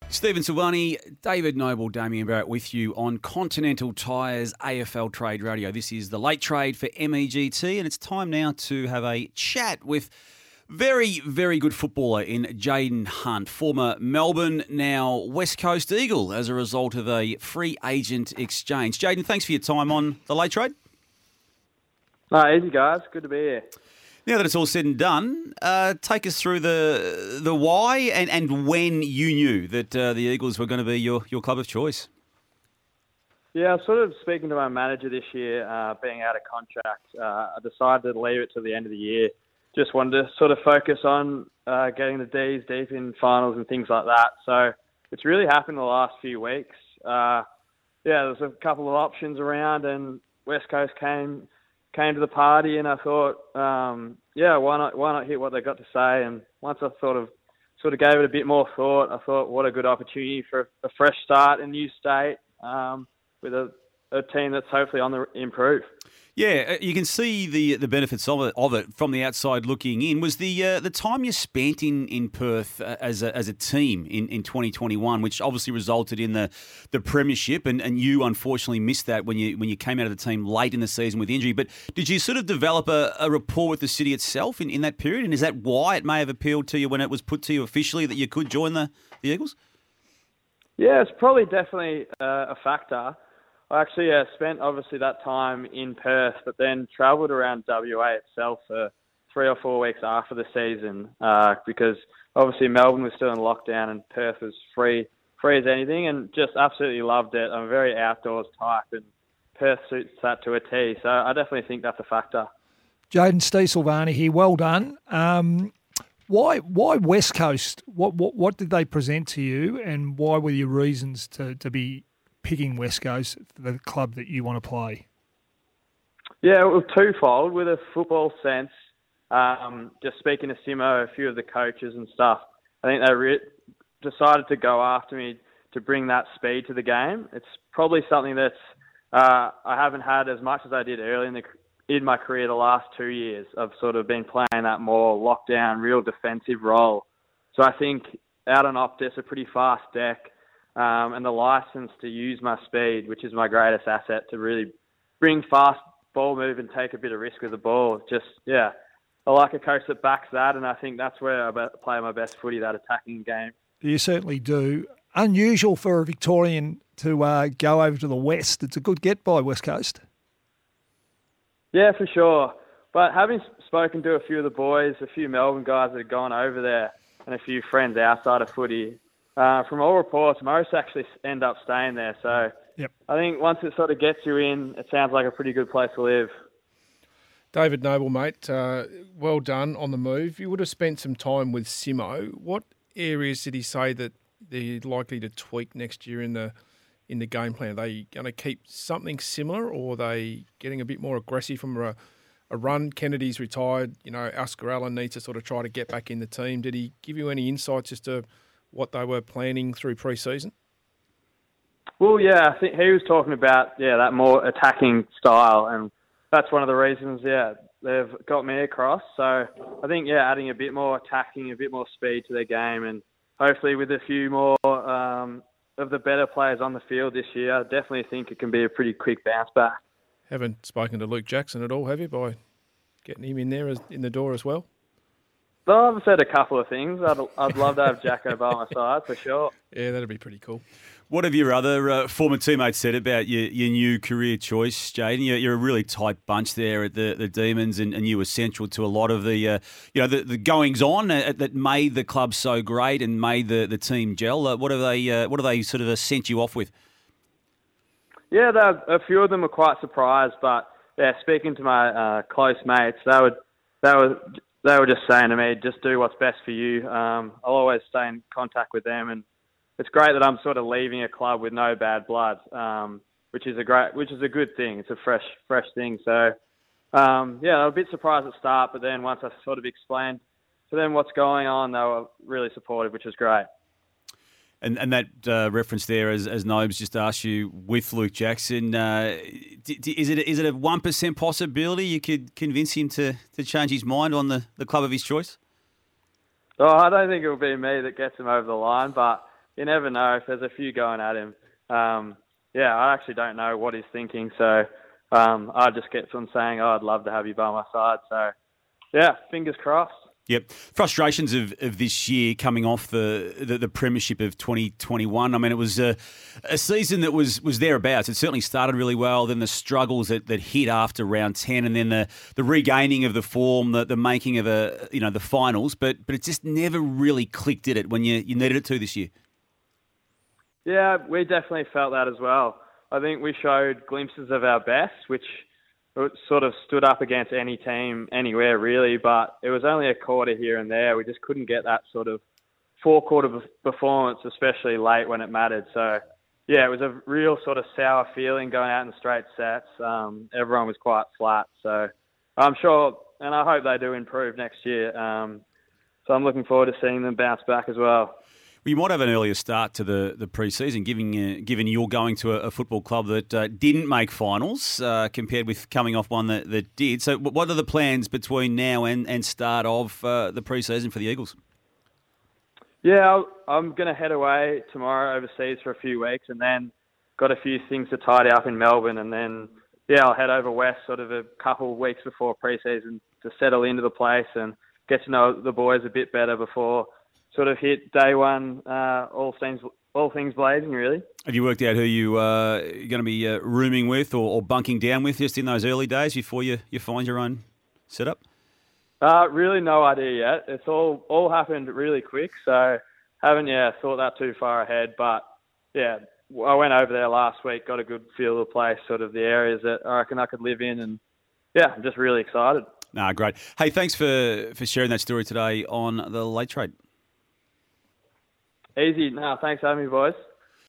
Stephen Silvani, David Noble, Damien Barrett with you on Continental Tires AFL Trade Radio. This is the late trade for MEGT, and it's time now to have a chat with very, very good footballer in Jayden Hunt, former Melbourne, now West Coast Eagle as a result of a free agent exchange. Jayden, thanks for your time on the late trade. Easy guys, good to be here. Now that it's all said and done, take us through the why and when you knew that the Eagles were going to be your club of choice. Yeah, I was sort of speaking to my manager this year, being out of contract. I decided to leave it to the end of the year. Just wanted to sort of focus on getting the Ds deep in finals and things like that. So it's really happened the last few weeks. There's a couple of options around, and West Coast came to the party, and I thought, why not hit what they got to say? And once I sort of gave it a bit more thought, I thought, what a good opportunity for a fresh start in a new state with a team that's hopefully on the improve. Yeah, you can see the benefits of it from the outside looking in. Was the time you spent in Perth as a team in 2021, which obviously resulted in the premiership, and you unfortunately missed that when you came out of the team late in the season with injury. But did you sort of develop a rapport with the city itself in that period? And is that why it may have appealed to you when it was put to you officially that you could join the Eagles? Yeah, it's probably definitely a factor. I actually spent obviously that time in Perth, but then travelled around WA itself for 3 or 4 weeks after the season because obviously Melbourne was still in lockdown and Perth was free as anything, and just absolutely loved it. I'm a very outdoors type, and Perth suits that to a T. So I definitely think that's a factor. Jayden, Steve Silvani here. Well done. Why West Coast? What did they present to you, and why were your reasons to be picking West Coast for the club that you want to play? Yeah, it was twofold. With a football sense, just speaking to Simo, a few of the coaches and stuff, I think they decided to go after me to bring that speed to the game. It's probably something that's I haven't had as much as I did early in my career the last 2 years. I've sort of been playing that more lockdown, real defensive role. So I think out on Optus, a pretty fast deck, and the license to use my speed, which is my greatest asset, to really bring fast ball move and take a bit of risk with the ball. I like a coach that backs that, and I think that's where I play my best footy, that attacking game. You certainly do. Unusual for a Victorian to go over to the West. It's a good get by West Coast. Yeah, for sure. But having spoken to a few of the boys, a few Melbourne guys that have gone over there, and a few friends outside of footy, from all reports, most actually end up staying there. So yep. I think once it sort of gets you in, it sounds like a pretty good place to live. David Noble, mate, well done on the move. You would have spent some time with Simo. What areas did he say that they're likely to tweak next year in the game plan? Are they going to keep something similar, or are they getting a bit more aggressive from a run? Kennedy's retired. Oscar Allen needs to sort of try to get back in the team. Did he give you any insights as to what they were planning through pre-season? Well, yeah, I think he was talking about, that more attacking style, and that's one of the reasons, they've got me across. So I think, adding a bit more attacking, a bit more speed to their game, and hopefully with a few more of the better players on the field this year, I definitely think it can be a pretty quick bounce back. Haven't spoken to Luke Jackson at all, have you, by getting him in there in the door as well? Well, I've said a couple of things. I'd love to have Jacko by my side, for sure. Yeah, that'd be pretty cool. What have your other former teammates said about your new career choice, Jayden? You're a really tight bunch there at the Demons, and you were central to a lot of the the goings on that made the club so great and made the team gel. What have they sort of sent you off with? Yeah, a few of them were quite surprised, but speaking to my close mates, they were just saying to me, just do what's best for you. I'll always stay in contact with them, and it's great that I'm sort of leaving a club with no bad blood, which is a good thing. It's a fresh thing. So, I was a bit surprised at the start, but then once I sort of explained to them what's going on, they were really supportive, which was great. And that reference there, as Nobes just asked you, with Luke Jackson, is it a 1% possibility you could convince him to change his mind on the club of his choice? Oh, I don't think it will be me that gets him over the line, but you never know if there's a few going at him. I actually don't know what he's thinking. So I just get from saying, I'd love to have you by my side. So, yeah, fingers crossed. Yep. Frustrations of this year coming off the premiership of 2021. I mean, it was a season that was thereabouts. It certainly started really well, then the struggles that hit after round 10, and then the regaining of the form, the making of the finals. But it just never really clicked, did it, when you needed it to this year? Yeah, we definitely felt that as well. I think we showed glimpses of our best, which sort of stood up against any team anywhere really, but it was only a quarter here and there. We just couldn't get that sort of four-quarter performance, especially late when it mattered. So, yeah, it was a real sort of sour feeling going out in straight sets. Everyone was quite flat. So I'm sure, and I hope they do improve next year. So I'm looking forward to seeing them bounce back as well. Well, you might have an earlier start to the pre-season, given you're going to a football club that didn't make finals compared with coming off one that did. So what are the plans between now and start of the pre-season for the Eagles? Yeah, I'm going to head away tomorrow overseas for a few weeks, and then got a few things to tidy up in Melbourne, and then, I'll head over west sort of a couple of weeks before pre-season to settle into the place and get to know the boys a bit better before sort of hit day one, all things blazing, really. Have you worked out who you're going to be rooming with or bunking down with just in those early days before you find your own setup? Really no idea yet. It's all happened really quick, so haven't thought that too far ahead. But, I went over there last week, got a good feel of the place, sort of the areas that I reckon I could live in, and, I'm just really excited. Great. Hey, thanks for sharing that story today on The Late Trade. Easy. No, thanks for having me, boys.